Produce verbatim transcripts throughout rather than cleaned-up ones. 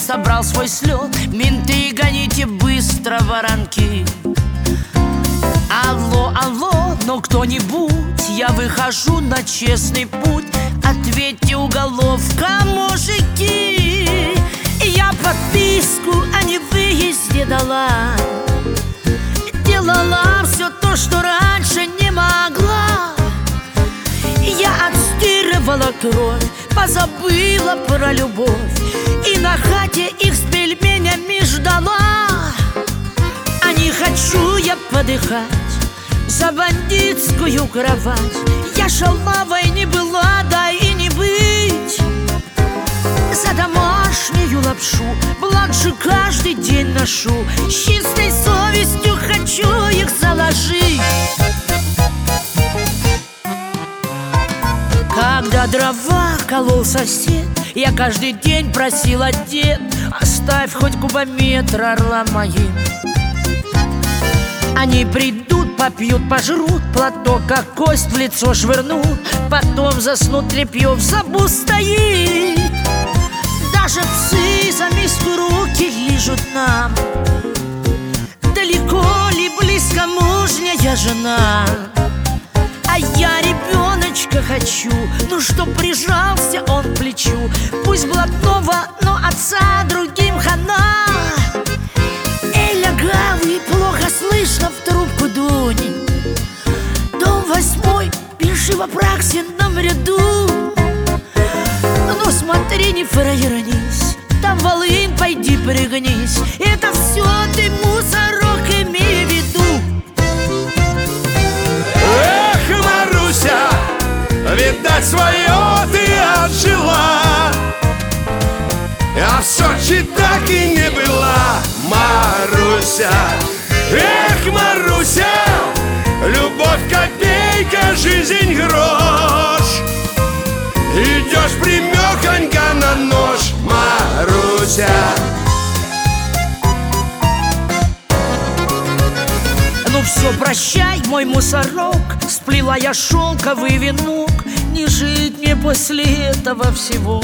собрал свой слет. Менты, гоните быстро воронки. Алло, алло, ну кто-нибудь, я выхожу на честный путь. Ответьте, уголовка, мужики. Я подписку о невыезде дала. Делала все то, что раньше не могла. Я отстирывала кровь, позабыла про любовь, и на хате их с пельменями ждала. А не хочу я подыхать за бандитскую кровать. Я шалавой не была, да и не быть. За домашнюю лапшу бланк же каждый день ношу. С чистой совестью хочу их заложить. Когда дрова колол сосед, я каждый день просила: дед, оставь хоть кубометр орлам моим. Они придут, попьют, пожрут, платок как кость в лицо швырнут, потом заснут, тряпье в забу стоит. Даже псы за миску руки лижут нам. Далеко ли, близко мужняя жена. А я ребеночка хочу, ну чтоб прижался он к плечу. Пусть блатного, но отца другим хана. Эй, лягавый, плохо слышно в трубку дунь. Дом восьмой, пиши в апраксином ряду. Ну смотри, не фраернись, там волынь, пойди пригнись. Это все ты, мусорок, имей в виду. Эх, Маруся, видать, свое ты отжила, а в Сочи так и не была, Маруся. Эх, Маруся, любовь копейка, жизнь грош. Идешь примехонько на нож, Маруся. Ну все, прощай, мой мусорок, сплела я шелковый венок. Не жить мне после этого всего.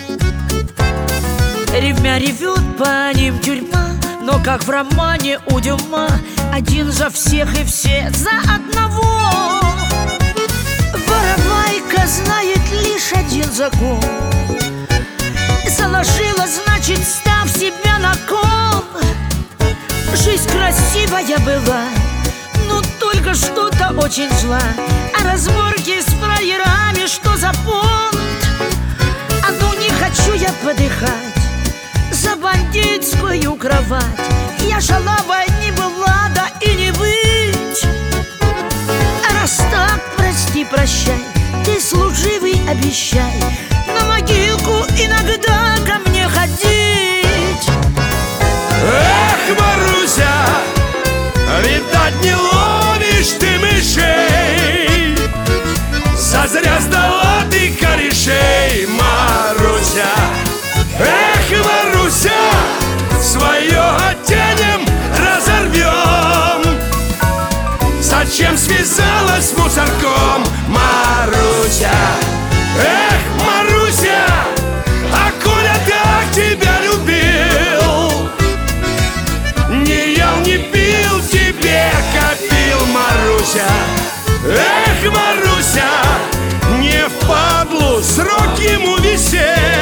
Ревмя ревет, по ним тюрьма, но как в романе у Дюма: один за всех и все за одного. Воровайка знает лишь один закон. Заложила, значит, став себя на кон. Жизнь красивая была, но только что-то очень зла. А разборки с фраерами, что за понт? А ну не хочу я подыхать за бандитскую кровать. Я шалавой не была, да и не быть. А раз так, прости, прощай, ты служивый, обещай на могилку иногда ко мне ходить. Эх, Маруся, видать, не ловишь ты мышей. Зазря сдала ты корешей, Маруся. Эх, Маруся, свое оттянем, разорвем. Зачем связалась с мусорком, Маруся? Эх, Маруся, а Коля так тебя любил, не ел, не пил, тебе копил, Маруся. Эх, Маруся, не впадлу срок ему висеть.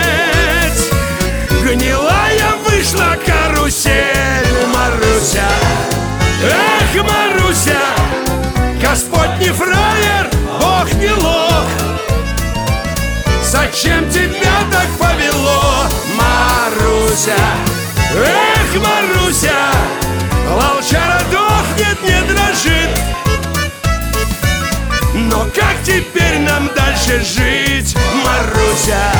Гнилая вышла карусель, Маруся. Эх, Маруся, Господь не фраер, Бог не лох. Зачем тебя так повело, Маруся? Эх, Маруся, волчара дохнет, не дрожит. Но как теперь нам дальше жить, Маруся?